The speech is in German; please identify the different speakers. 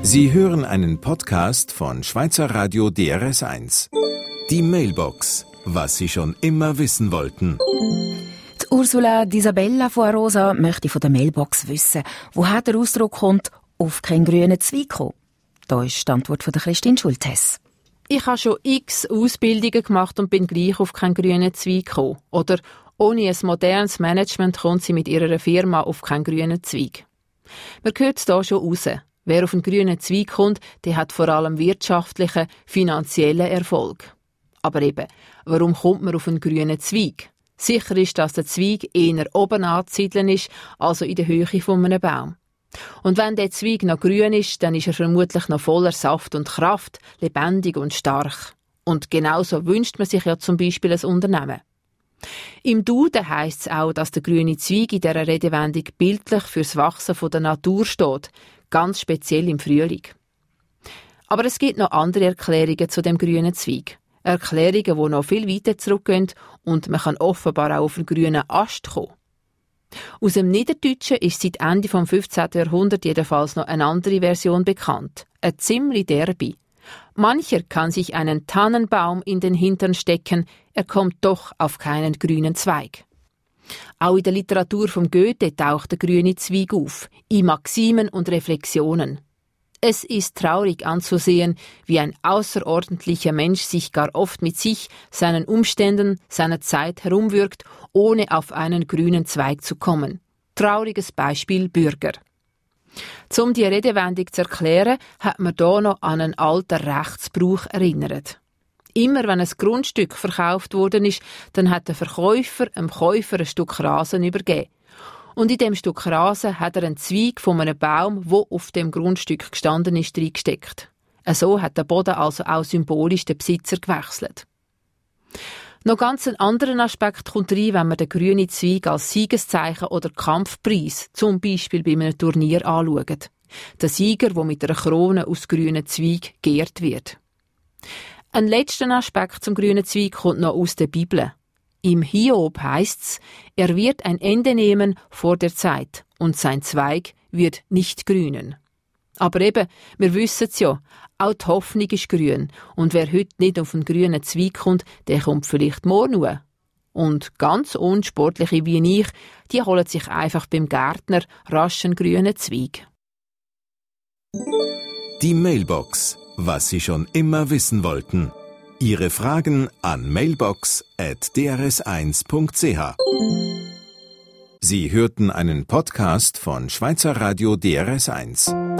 Speaker 1: Sie hören einen Podcast von Schweizer Radio DRS1. Die Mailbox, was Sie schon immer wissen wollten.
Speaker 2: Die Ursula D'Isabella von Arosa möchte von der Mailbox wissen, woher der Ausdruck kommt, auf keinen grünen Zweig kommen. Da ist die Antwort von der Christine Schulthess.
Speaker 3: Ich habe schon x Ausbildungen gemacht und bin gleich auf keinen grünen Zweig gekommen. Oder ohne ein modernes Management kommt sie mit ihrer Firma auf keinen grünen Zweig. Man hört es hier schon raus. Wer auf einen grünen Zweig kommt, der hat vor allem wirtschaftlichen, finanziellen Erfolg. Aber eben, warum kommt man auf einen grünen Zweig? Sicher ist, dass der Zweig eher oben anzusiedeln ist, also in der Höhe von einem Baum. Und wenn der Zweig noch grün ist, dann ist er vermutlich noch voller Saft und Kraft, lebendig und stark. Und genauso wünscht man sich ja zum Beispiel ein Unternehmen. Im Duden heisst es auch, dass der grüne Zweig in dieser Redewendung bildlich fürs Wachsen der Natur steht, ganz speziell im Frühling. Aber es gibt noch andere Erklärungen zu dem grünen Zweig. Erklärungen, die noch viel weiter zurückgehen und man kann offenbar auch auf einen grünen Ast kommen. Aus dem Niederdeutschen ist seit Ende des 15. Jahrhunderts jedenfalls noch eine andere Version bekannt. Eine ziemlich derbe. Mancher kann sich einen Tannenbaum in den Hintern stecken, er kommt doch auf keinen grünen Zweig. Auch in der Literatur von Goethe taucht der grüne Zweig auf, in Maximen und Reflexionen. Es ist traurig anzusehen, wie ein außerordentlicher Mensch sich gar oft mit sich, seinen Umständen, seiner Zeit herumwirkt, ohne auf einen grünen Zweig zu kommen. Trauriges Beispiel Bürger. Um die Redewendung zu erklären, hat man hier noch an einen alten Rechtsbrauch erinnert. Immer wenn ein Grundstück verkauft worden ist, dann hat der Verkäufer dem Käufer ein Stück Rasen übergeben. Und in dem Stück Rasen hat er einen Zweig von einem Baum, der auf dem Grundstück gestanden ist, reingesteckt. So hat der Boden also auch symbolisch den Besitzer gewechselt. Noch ganz einen anderen Aspekt kommt rein, wenn man den grünen Zweig als Siegeszeichen oder Kampfpreis, zum Beispiel bei einem Turnier, anschaut. Der Sieger, der mit einer Krone aus grünen Zweig geehrt wird. Ein letzter Aspekt zum grünen Zweig kommt noch aus der Bibel. Im Hiob heisst's, er wird ein Ende nehmen vor der Zeit und sein Zweig wird nicht grünen. Aber eben, wir wissen's ja, auch die Hoffnung ist grün und wer heute nicht auf einen grünen Zweig kommt, der kommt vielleicht morgen nur. Und ganz unsportliche wie ich, die holen sich einfach beim Gärtner rasch einen grünen Zweig.
Speaker 1: Die Mailbox, was Sie schon immer wissen wollten. Ihre Fragen an mailbox@drs1.ch. Sie hörten einen Podcast von Schweizer Radio DRS1.